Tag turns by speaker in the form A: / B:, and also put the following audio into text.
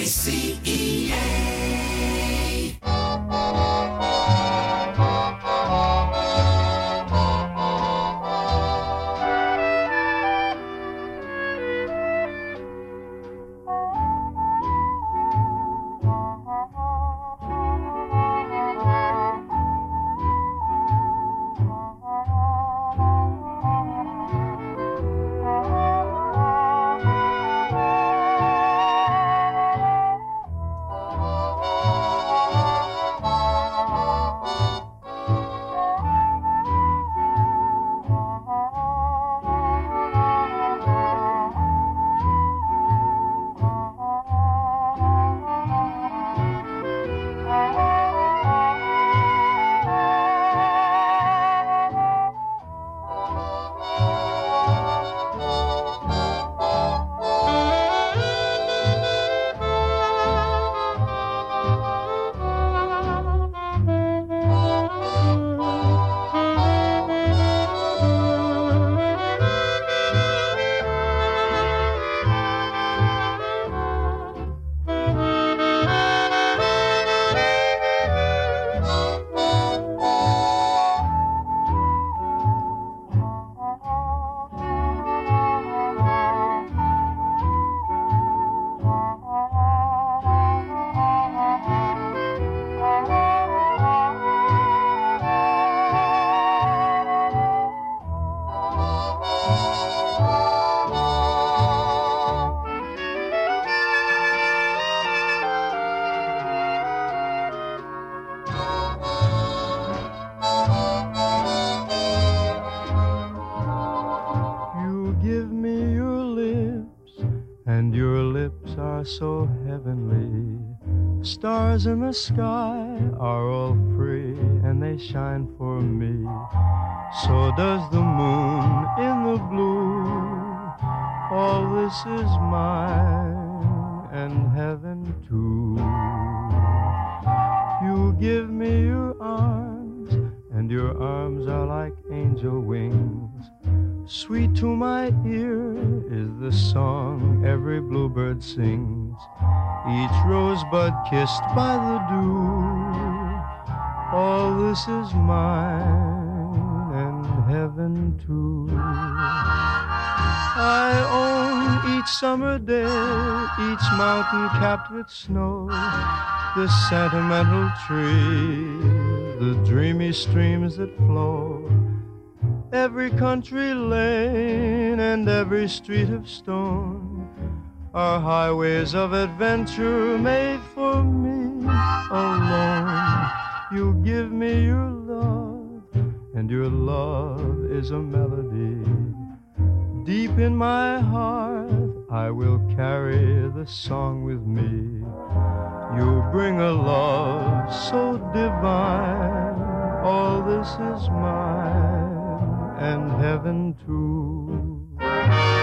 A: So heavenly, stars in the sky are all free, and they shine for me. So does the moon in the blue. All this is mine, and heaven too. You give me your arms, and your arms are like angel wings. Sweet to my ear is the song every bluebird sings, each rosebud kissed by the dew. All this is mine, and heaven too. I own each summer day, each mountain capped with snow, the sentimental tree, the dreamy streams that flow, every country lane and every street of stone are highways of adventure made for me alone. You give me your love, and your love is a melody. Deep in my heart, I will carry the song with me. You bring a love so divine, all this is mine, and heaven too.